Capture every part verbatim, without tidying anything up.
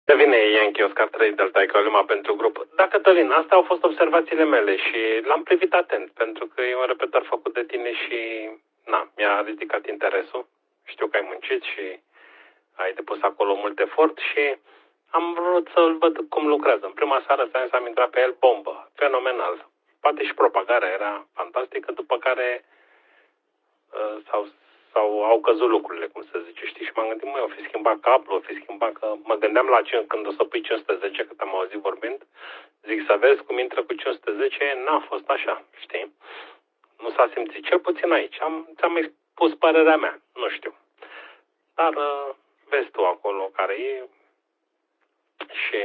Devine Yankee Oscar trei Delta Echo Lima pentru grup. Da, Cătălin, astea au fost observațiile mele și l-am privit atent, pentru că e un repetor făcut de tine și, na, mi-a ridicat interesul. Știu că ai muncit și ai depus acolo mult efort și am vrut să-l văd cum lucrează. În prima seară s-am intrat pe el, bombă, fenomenal. Poate și propagarea era fantastică, după care uh, s-au sau au căzut lucrurile, cum să zice, știi? Și m-am gândit, măi, o fi schimbat cablu, o fi schimbat, că mă gândeam la cinci, când o să pui cinci sute zece, cât am auzit vorbind, zic să vezi cum intră cu cinci sute zece, n-a fost așa, știi? Nu s-a simțit, cel puțin aici. Am, ți-am expus părerea mea, nu știu. Dar uh, vezi tu acolo care e și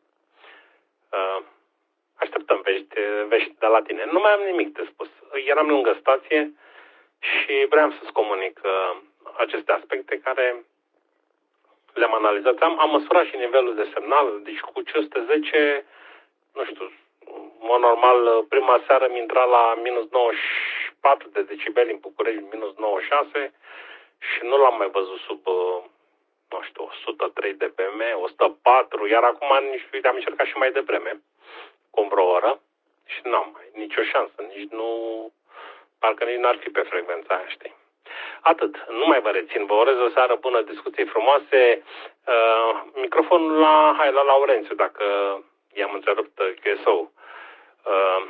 uh, așteptăm vești, vești de la tine. Nu mai am nimic de spus. Eram lângă stație și vreau să-ți comunic uh, aceste aspecte care le-am analizat. Am, am măsurat și nivelul de semnal, deci cu cinci sute zece, nu știu, în mod normal, prima seară mi intra la minus nouăzeci și patru de decibeli în București, minus nouăzeci și șase și nu l-am mai văzut sub, uh, nu știu, o sută trei de B M, o sută patru, iar acum nici, am încercat și mai devreme, cu vreo oră și n-am mai nicio șansă, nici nu... Parcă nici n-ar fi pe frecvența aia, știi? Atât. Nu mai vă rețin. Vă urez o seară bună, discuții frumoase. Uh, microfonul la, hai, la Laurențiu, dacă i-am întrerupt Q S O. Uh,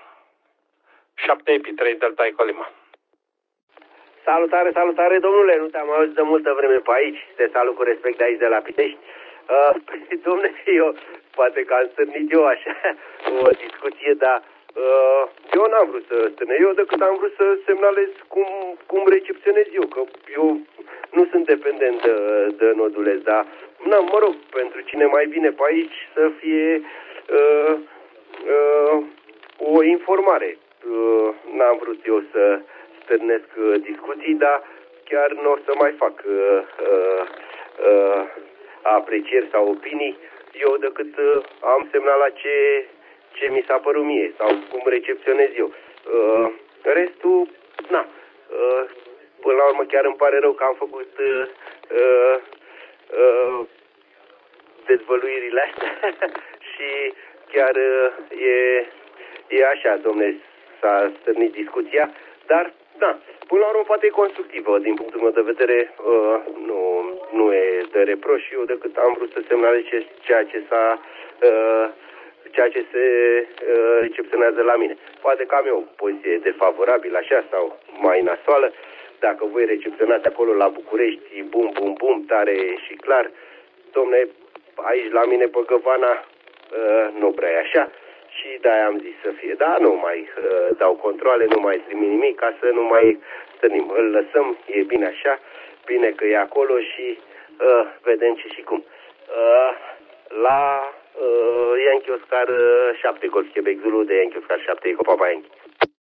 șapte Epi, trei Delta Echo Lima. Salutare, salutare, domnule. Nu te-am auzit de multă vreme pe aici. Te salut cu respect de aici, de la Pitești. Uh, domnule, eu, poate că am stârnit eu așa o discuție, dar... Uh, eu n-am vrut să stâne, eu decât am vrut să semnalez cum, cum recepționez eu, că eu nu sunt dependent de, de nodulez, dar, na, mă rog, pentru cine mai vine pe aici să fie uh, uh, o informare. Uh, n-am vrut eu să stârnesc uh, discuții, dar chiar nu o să mai fac uh, uh, uh, aprecieri sau opinii, eu decât uh, am semnalat ce... ce mi s-a părut mie sau cum recepționez eu. Uh, restul, na, uh, până la urmă chiar îmi pare rău că am făcut uh, uh, uh, dezvăluirile astea și chiar uh, e, e așa, domne, s-a stârnit discuția, dar, da, până la urmă poate e constructivă, din punctul meu de vedere, uh, nu, nu e de reproș, eu decât am vrut să semnalez ceea ce s-a uh, ceea ce se uh, recepționează la mine. Poate că am eu o poziție defavorabilă așa sau mai nasoală. Dacă voi recepționați acolo la București, bum, bum, bum, tare și clar, domne, aici la mine pe Găvana uh, nu prea e așa și de-aia am zis să fie. Da, nu mai uh, dau controle, nu mai trimit nimic ca să nu mai stănim. Îl lăsăm, e bine așa, bine că e acolo și uh, vedem ce și cum. Uh, la Uh, Yankee Oscar uh, șapte, Golf Quebec Zulu de Yankee Oscar șapte, Eco Papa Yankee.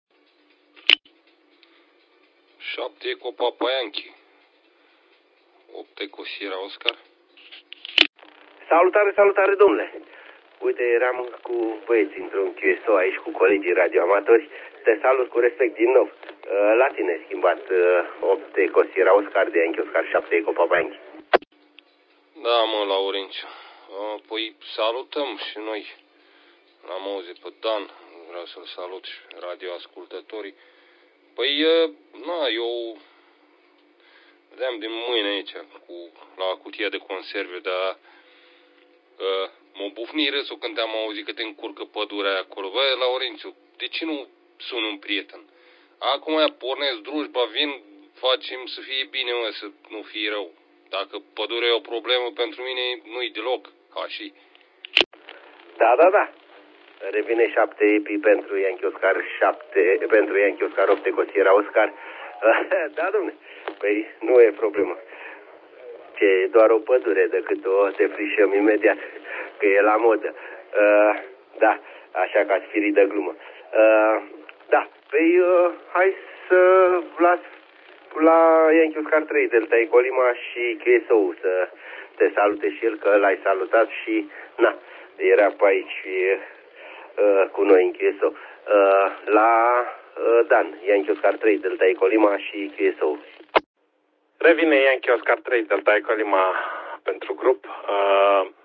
șapte Eco Papa Yankee. opt Eco Sierra Oscar. Salutare, salutare, domnule. Uite, eram cu băieții într-un Q S O aici cu colegii radioamatori. Te salut cu respect din nou. Uh, la tine ai schimbat uh, opt Eco Sierra Oscar de Yankee Oscar șapte, Eco Papa Yankee. Da, mă, Laurențiu. Păi salutăm și noi. L-am auzit pe Dan, vreau să-l salut și radioascultătorii. Păi, na, eu vedeam din mâine aici, cu, la cutia de conserve, dar uh, m-a bufnit râsul când am auzit că te încurcă pădurea aia acolo. Băi, Laurențiu, de ce nu sun un prieten? Acum aia pornesc drujba, vin, facem să fie bine, mă, să nu fie rău. Dacă pădurea e o problemă pentru mine, nu-i deloc. Ca și... Da, da, da. Revine șapte Epi pentru Yankee Oscar șapte, pentru Yankee Oscar opt Eco Sierra Oscar. Da, domne. Păi nu e problemă. Ce e doar o pădure decât o defrișăm imediat, că e la modă. Uh, da, așa că ați fi de glumă. Uh, da, păi uh, hai să las la Yankee Oscar trei Delta Echo Lima și Q S O să te salute și el, că l-ai salutat și, na, era pe aici uh, cu noi în Q S O. Uh, la uh, Dan, Yankee Oscar trei Delta Echo Lima și Q S O. Revine Yankee Oscar trei Delta Echo Lima pentru grup. Uh,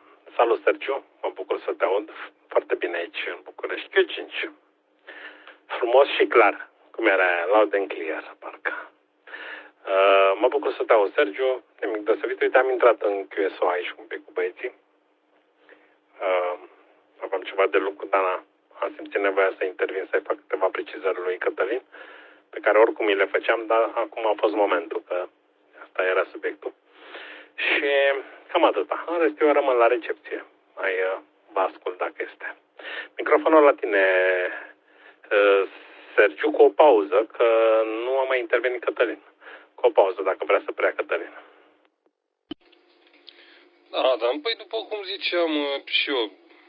Salut, Sergiu, mă bucur să te aud foarte bine aici în București. Q cinci. Frumos și clar, cum era, loud and clear, parcă. Uh, mă bucur să te aud, Sergiu, nimic deosebit. Uite, am intrat în Q S O aici un pic cu băieții. Uh, aveam ceva de lucru, dar am simțit nevoia să intervin, să-i fac câteva precizări lui Cătălin, pe care oricum mi le făceam, dar acum a fost momentul, că asta era subiectul. Și cam atâta. În rest, eu rămân la recepție. Mai uh, vă ascult dacă este. Microfonul la tine, uh, Sergiu, cu o pauză, că nu a mai intervenit Cătălin. Cu o pauză, dacă vrea să preia Cătălin. Da, dar păi după cum ziceam și eu,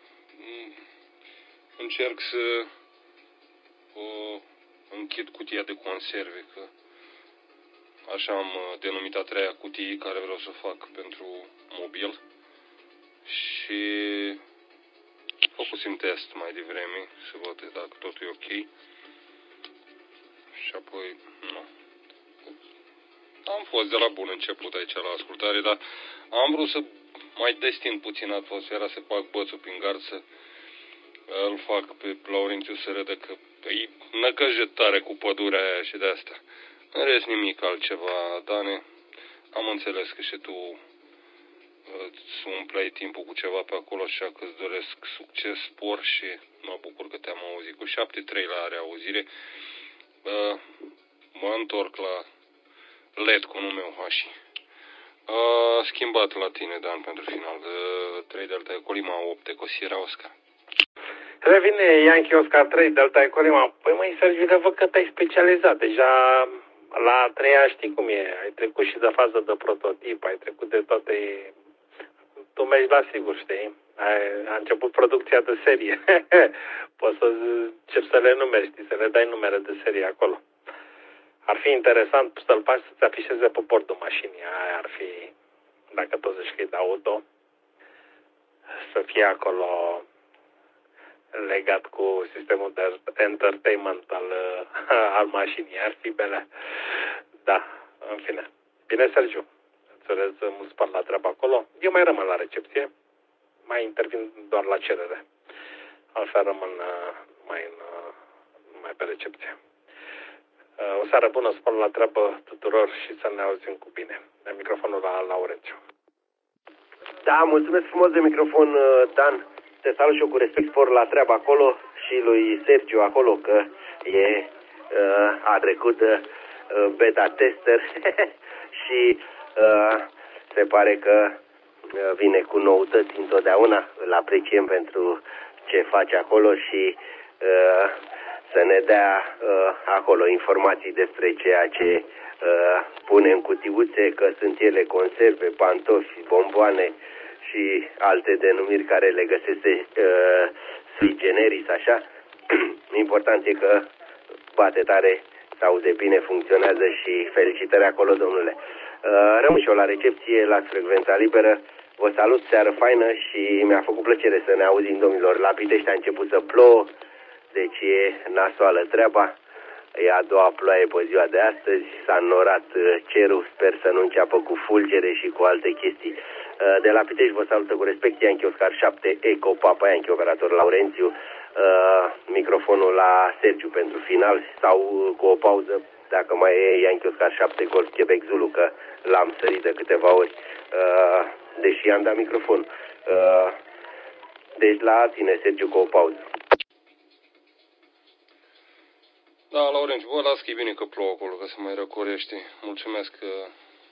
încerc să uh, închid cutia de conserve, că așa am denumit a treia cutie care vreau să fac pentru mobil. Și făcusem test mai devreme să văd dacă totul e ok. Și apoi, nu. Am fost de la bun început aici la ascultare, dar am vrut să mai destin puțin atmosfera, să fac bățul prin gard, să îl fac pe Laurențiu să râdă că e năcăjit tare cu pădurea aia și de asta. În rest nimic altceva, Dane. Am înțeles că și tu îți umplei timpul cu ceva pe acolo, așa că îți doresc succes, spor și mă bucur că te-am auzit. Cu șapte trei la reauzire. Mă întorc la L E D cu numele meu Hași. Schimbat la tine, Dan, pentru final. trei Delta Colima, opt Ecosira Oscar. Revine Yankee Oscar trei Delta Colima. Păi măi, Sergiu, văd că te-ai specializat. Deja la a treia știi cum e. Ai trecut și de fază de prototip, ai trecut de toate... Tu mergi la sigur, știi? Ai, a început producția de serie. Poți să începi să le numeri, știi? Să le dai numere de serie acolo. Ar fi interesant să-l faci să-ți afișeze pe bordul mașinii. Aia ar fi, dacă tot zici că e de auto, să fie acolo legat cu sistemul de entertainment al, al mașinii. Ar fi bine. Da, în fine. Bine, Sergiu. Înțeles, mă spart la treabă acolo. Eu mai rămân la recepție. Mai intervin doar la cerere. Altfel rămân mai, în, mai pe recepție. O seară bună, spor la treabă tuturor și să ne auzim cu bine. De microfonul la Laurențiu. Da, mulțumesc frumos de microfon, Dan. Te salut și eu cu respect, spor la treabă acolo și lui Sergiu acolo, că e a trecut beta tester și se pare că vine cu noutăți întotdeauna. Îl apreciem pentru ce face acolo și să ne dea uh, acolo informații despre ceea ce uh, pune în cutiuțe, că sunt ele conserve, pantofi, bomboane și alte denumiri care le găsese uh, sui generis, așa. Important e că bate tare, se aude bine, funcționează și felicitări acolo, domnule. Uh, rămân și eu la recepție, la frecvența liberă. Vă salut, seară faină și mi-a făcut plăcere să ne auzim, domnilor. La Pitești a început să plouă. Deci e nasoală treaba, e a doua ploaie pe ziua de astăzi, s-a înnorat cerul, sper să nu înceapă cu fulgere și cu alte chestii. De la Pitești vă salută cu respect, Yankee Oscar șapte, Eco Papa Yankee, operator Laurențiu, microfonul la Sergiu pentru final sau cu o pauză, dacă mai e Yankee Oscar șapte, Golf Quebec Zulu, că l-am sărit de câteva ori, deși i-am dat microfon. Deci la tine, Sergiu, cu o pauză. Da, Laurențiu, bă, las că e bine că plouă acolo, că se mai răcorește. Mulțumesc uh,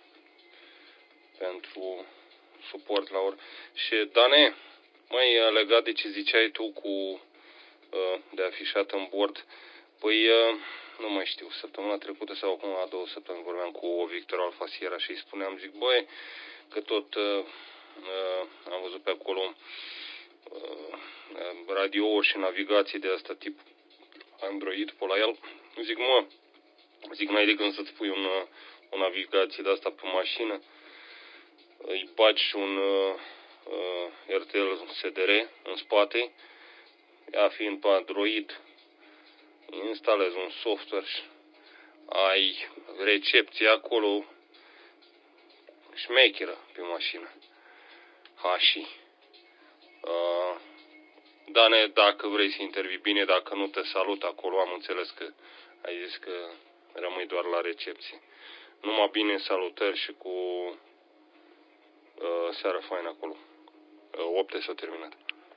pentru suport, Laur. Și, Dane, mai legat de ce ziceai tu cu uh, de afișat în bord, păi, uh, nu mai știu, săptămâna trecută sau acum la două săptămâni vorbeam cu Victor Alfa Sierra și îi spuneam, zic, băi, că tot uh, uh, am văzut pe acolo uh, radio și navigație de asta tip Android pe la el. Zic, mă, zic, n-ai de când să-ți pui un, o navigație de asta pe mașină, îi bagi și un uh, R T L S D R în spate, ea fiind pe Android, instalezi un software și ai recepție acolo șmecheră pe mașină. Hași. Dane, dacă vrei să intervii bine, dacă nu te salut acolo, am înțeles că ai zis că rămâi doar la recepție. Numai bine, salutări și cu uh, seară faină acolo. Uh, opte s-a terminat.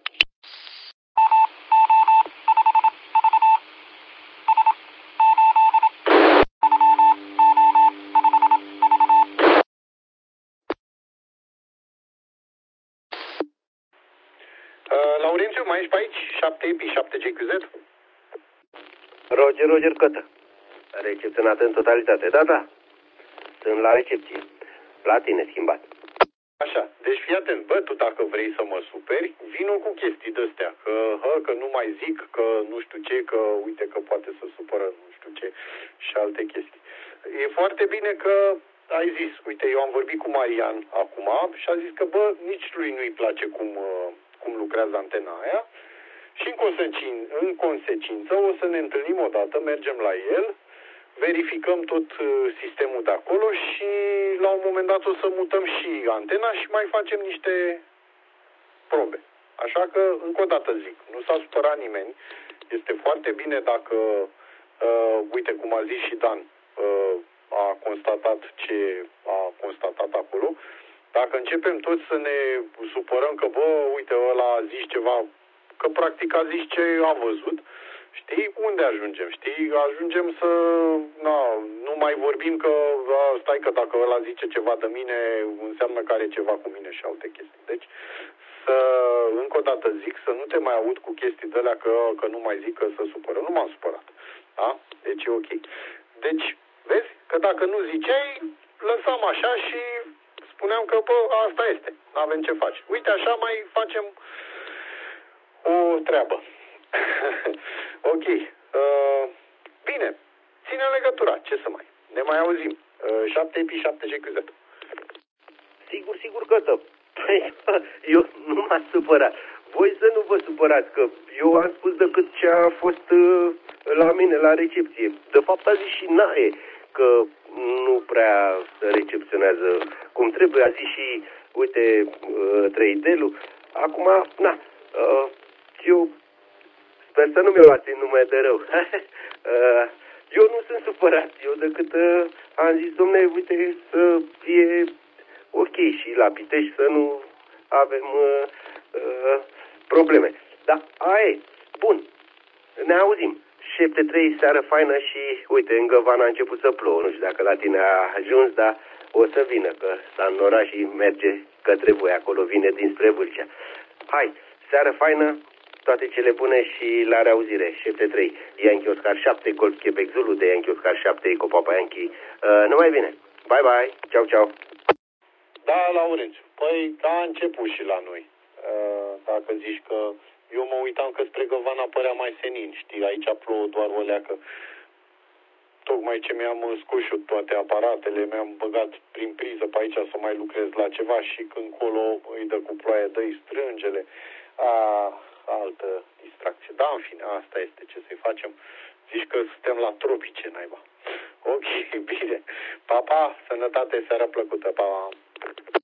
Uh, Laurențiu, mai ești pe aici? șapte E P I, șapte G Q Z? Roger, Roger Cătă. Recepționat în totalitate. Da, da. Sunt la recepție. La tine schimbat. Așa, deci fii atent, bă, tu dacă vrei să mă superi, vino cu chestii de-astea, că, hă, că nu mai zic, că nu știu ce, că uite că poate să supără nu știu ce și alte chestii. E foarte bine că ai zis, uite, eu am vorbit cu Marian acum și a zis că, bă, nici lui nu-i place cum, cum lucrează antena aia și în consecință, în consecință o să ne întâlnim odată, mergem la el, verificăm tot sistemul de acolo și la un moment dat o să mutăm și antena și mai facem niște probe. Așa că, încă o dată zic, nu s-a supărat nimeni. Este foarte bine dacă, uh, uite cum a zis și Dan, uh, a constatat ce a constatat acolo. Dacă începem toți să ne supărăm că, bă, uite, ăla a zis ceva, că practic a zis ce a văzut, știi, unde ajungem, știi? Ajungem să, na, nu mai vorbim că, a, stai că dacă ăla zice ceva de mine, înseamnă că are ceva cu mine și alte chestii. Deci, să, încă o dată zic, să nu te mai aud cu chestii de alea că, că nu mai zic că se supără. Nu m-am supărat. Da? Deci e ok. Deci, vezi, că dacă nu ziceai, lăsam așa și spuneam că, bă, asta este. N-avem ce face. Uite, așa mai facem o treabă. Ok. Uh, bine. Ține legătura. Ce să mai? Ne mai auzim. Uh, șapte E P I, șapte G Q Z. Sigur, sigur că da. Eu nu m-am supărat. Voi să nu vă supărați, că eu am spus decât ce a fost uh, la mine la recepție. De fapt a zis și Nae că nu prea recepționează cum trebuie. A zis și, uite, uh, trei D L-ul. Acum, na, uh, eu sper să nu mi-o luați în nume de rău. uh, eu nu sunt supărat. Eu decât uh, am zis, domne, uite, să fie ok și la Pitești să nu avem uh, uh, probleme. Da, aia e. Bun. Ne auzim. șapte trei, seară faină și, uite, în Găvan a început să plouă. Nu știu dacă la tine a ajuns, dar o să vină, că s-a înnorat și merge către voi. Acolo vine dinspre Vâlcea. Hai, seară faină, toate cele bune și la reauzire. șapte trei, Yankee Oscar șapte, Golf Quebec Zulu de Yankee Oscar șapte, Eco Papa Yankee. Uh, numai bine. Bye, bye. Ciao, ciao. Da, Laurențiu. Păi a început și la noi. Uh, dacă zici că eu mă uitam că spre Găvan apărea mai senin, știi, aici plouă doar o leacă. Tocmai ce mi-am scos eu toate aparatele, mi-am băgat prin priză pe aici să mai lucrez la ceva și când colo îi dă cu ploaie, dă-i strângele. A, altă distracție. Da, în fine, asta este ce să-i facem. Zici că suntem la tropice, naiba. Ok, bine. Pa, pa, sănătate, seara plăcută, pa.